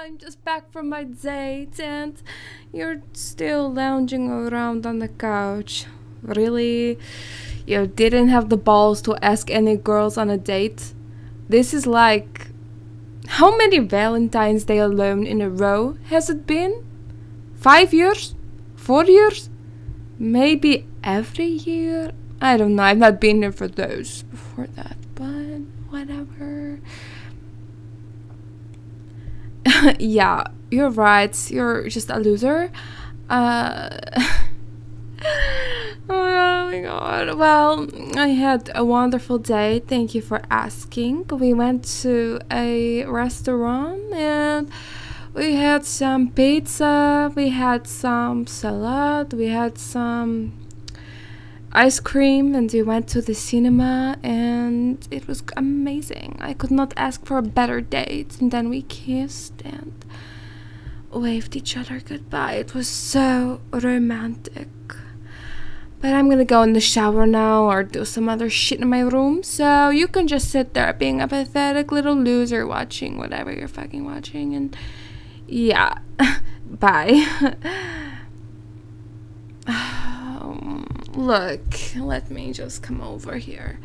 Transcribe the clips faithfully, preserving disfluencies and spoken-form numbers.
I'm just back from my date and you're still lounging around on the couch. Really? You didn't have the balls to ask any girls on a date? This is like... How many Valentine's Day alone in a row has it been? Five years? Four years? Maybe every year? I don't know, I've not been here for those before that, but whatever. Yeah, you're right, you're just a loser. Uh... Oh my god. Well, I had a wonderful day. Thank you for asking. We went to a restaurant and we had some pizza, we had some salad, we had some ice cream, and we went to the cinema and it was amazing. I could not ask for a better date. And then we kissed and waved each other goodbye. It was so romantic. But I'm gonna go in the shower now or do some other shit in my room, so you can just sit there being a pathetic little loser watching whatever you're fucking watching, and yeah, bye. um, look, let me just come over here.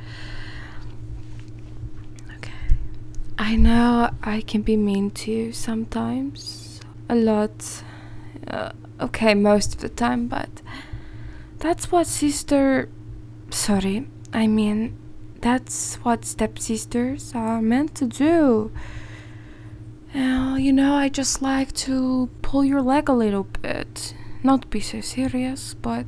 Okay. I know I can be mean to you sometimes, a lot, uh, okay, most of the time, but that's what sister... Sorry, I mean, that's what stepsisters are meant to do. Uh, you know, I just like to pull your leg a little bit. Not be so serious, but...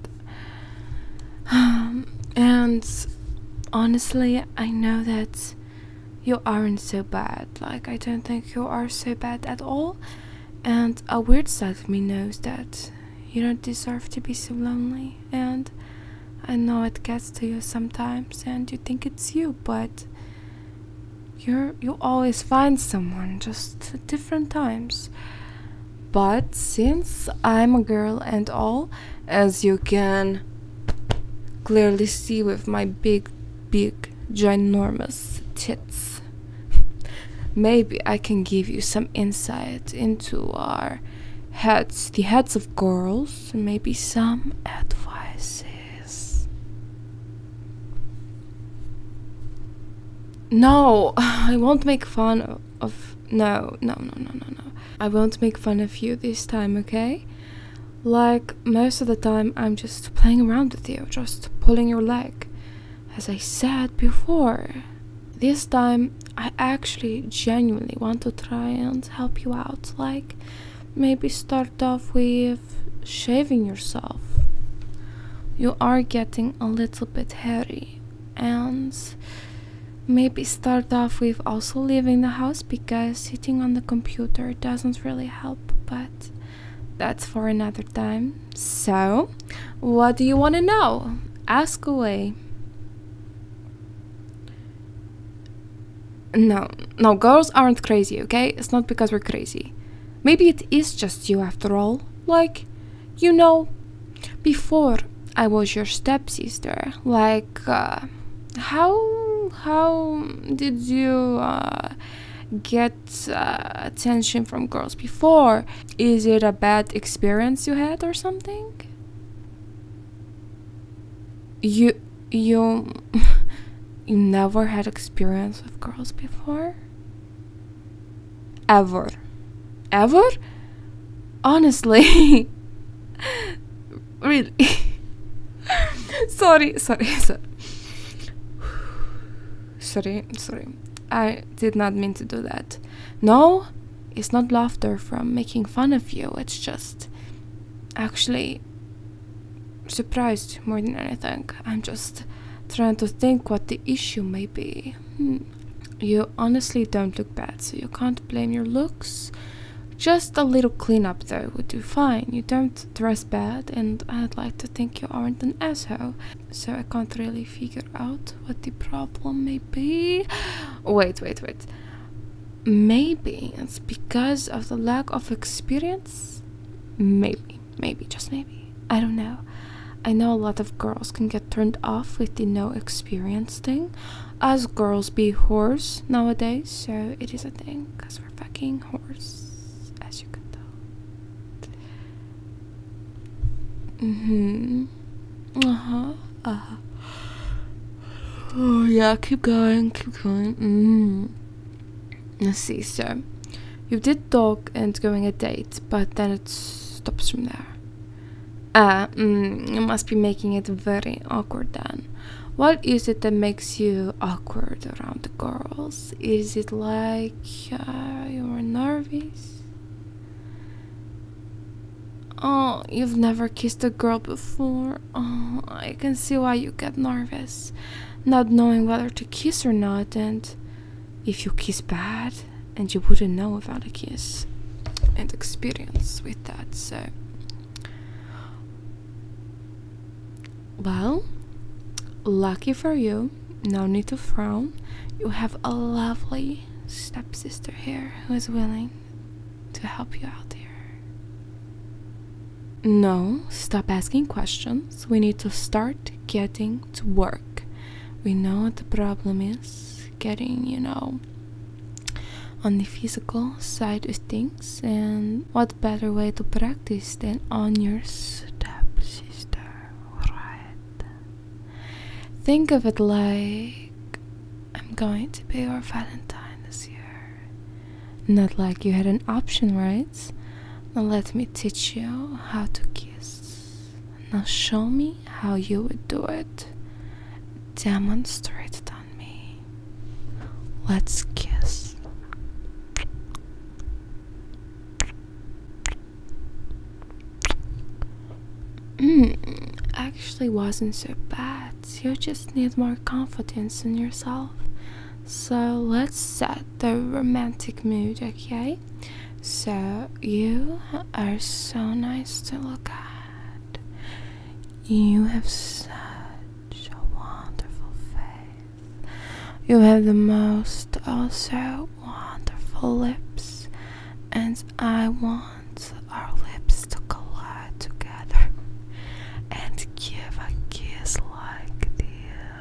Um, and honestly, I know that you aren't so bad. Like, I don't think you are so bad at all. And a weird side of me knows that you don't deserve to be so lonely, and I know it gets to you sometimes and you think it's you, but you're you always find someone, just at different times. But since I'm a girl and all, as you can clearly see with my big big ginormous tits, maybe I can give you some insight into our heads, the heads of girls, and maybe some advices. No, I won't make fun of, of no, no, no, no, no, no. I won't make fun of you this time, okay? Like, most of the time I'm just playing around with you, just pulling your leg, as I said before. This time, I actually genuinely want to try and help you out, like, maybe start off with shaving yourself. You are getting a little bit hairy, and maybe start off with also leaving the house, because sitting on the computer doesn't really help, but that's for another time. So, what do you want to know? Ask away. No, no, girls aren't crazy, okay? It's not because we're crazy. Maybe it is just you after all. Like, you know, before I was your stepsister. Like, uh, how how did you uh, get uh, attention from girls before? Is it a bad experience you had or something? You you you never had experience with girls before? Ever? Ever? Honestly. Really. sorry, sorry, sorry. Sorry, sorry. I did not mean to do that. No, it's not laughter from making fun of you. It's just actually surprised more than anything. I'm just trying to think what the issue may be. Hmm. You honestly don't look bad, so you can't blame your looks. Just a little cleanup though would do fine. You don't dress bad, and I'd like to think you aren't an asshole. So I can't really figure out what the problem may be. Wait, wait, wait. Maybe it's because of the lack of experience? Maybe, maybe, just maybe. I don't know. I know a lot of girls can get turned off with the no experience thing, as girls be whores nowadays, so it is a thing, because we're fucking whores as you can tell. Mm-hmm. Uh-huh. Uh-huh. Oh yeah, keep going, keep going. Mm. Let's see, so you did talk and going a date, but then it stops from there. Ah, mm, you must be making it very awkward then. What is it that makes you awkward around the girls? Is it like uh, you're nervous? Oh, you've never kissed a girl before? Oh, I can see why you get nervous, not knowing whether to kiss or not, and if you kiss bad, and you wouldn't know without a kiss and experience with that, so. Well, lucky for you, no need to frown. You have a lovely stepsister here who is willing to help you out here. No, stop asking questions. We need to start getting to work. We know what the problem is, getting, you know, on the physical side of things, and what better way to practice than on your stepsister, right? Think of it like I'm going to be your Valentine this year. Not like you had an option, right? Now let me teach you how to kiss. Now show me how you would do it. Demonstrate it on me. Let's kiss. Mm, actually wasn't so bad. You just need more confidence in yourself. So let's set the romantic mood, okay? So you are so nice to look at. You have such a wonderful face. You have the most also wonderful lips, and I want our lips to collide together and give a kiss like this.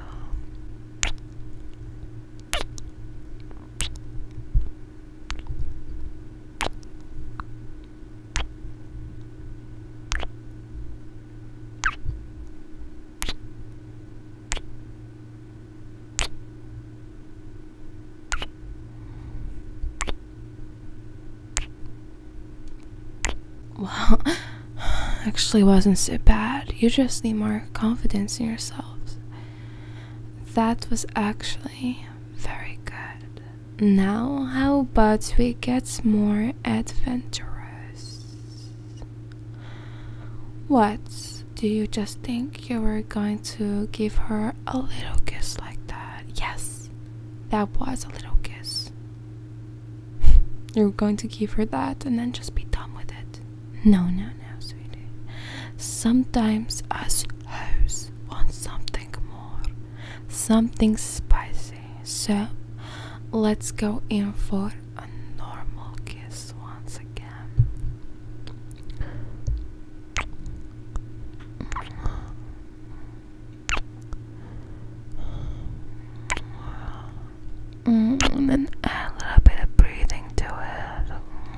Well, actually wasn't so bad. You just need more confidence in yourselves. That was actually very good. Now, how about we get more adventurous? What? Do you just think you were going to give her a little kiss like that? Yes, that was a little kiss. You're going to give her that and then just be done with it. No, no, no, sweetie. Sometimes us hoes want something more, something spicy. So let's go in for a normal kiss once again. Mm, and then add a little bit of breathing to it.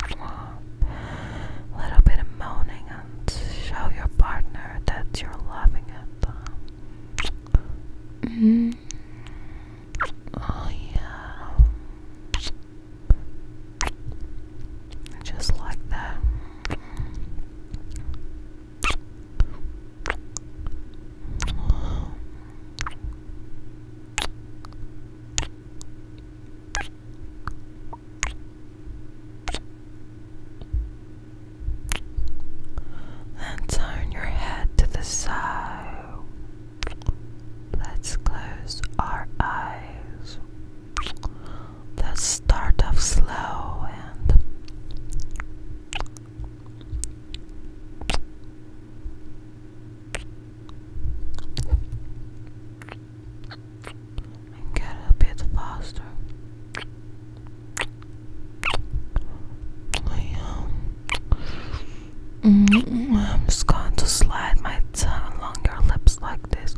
A little bit of moaning and show your partner that you're loving it. Mm-hmm. Oh yeah. Just like that. Then turn your head to the side. Let's close our eyes. Let's start off slow and and get a bit faster. Mm, I'm just going to slide my tongue along your lips like this.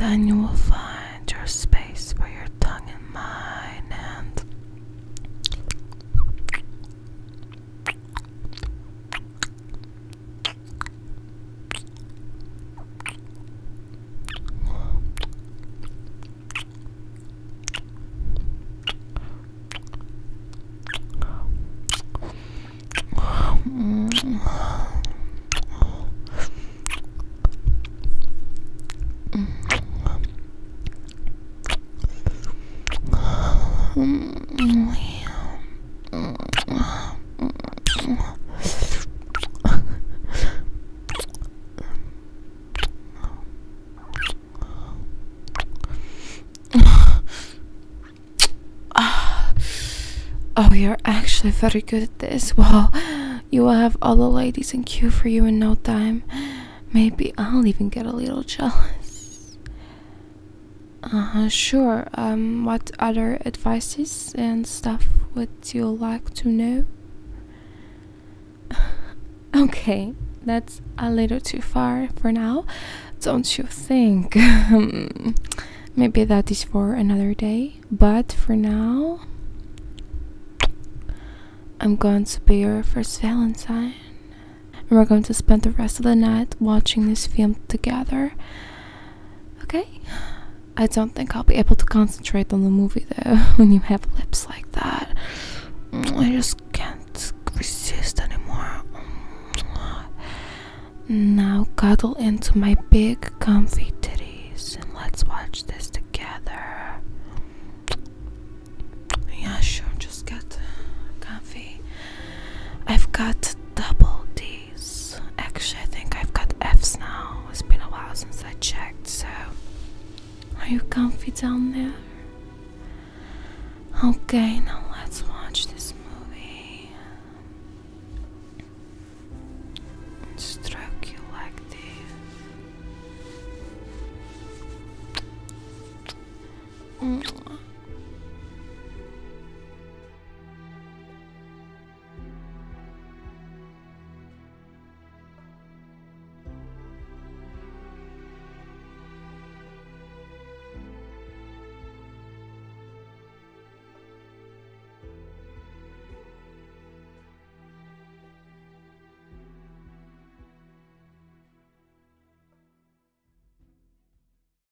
then you will find your space for your tongue and mine, and oh, you're actually very good at this. Well, you will have all the ladies in queue for you in no time. Maybe I'll even get a little jealous. Uh, sure. Um, what other advices and stuff would you like to know? Okay, that's a little too far for now, don't you think? Maybe that is for another day, but for now, I'm going to be your first Valentine, and we're going to spend the rest of the night watching this film together. Okay? I don't think I'll be able to concentrate on the movie though when you have lips like that. I just can't resist anymore. Now cuddle into my big comfy titties and let's watch this together. Yeah, sure, just get comfy. I've got double D's. Actually, I think I've got F's now. It's been a while since I checked, so are you comfy down there? Okay, now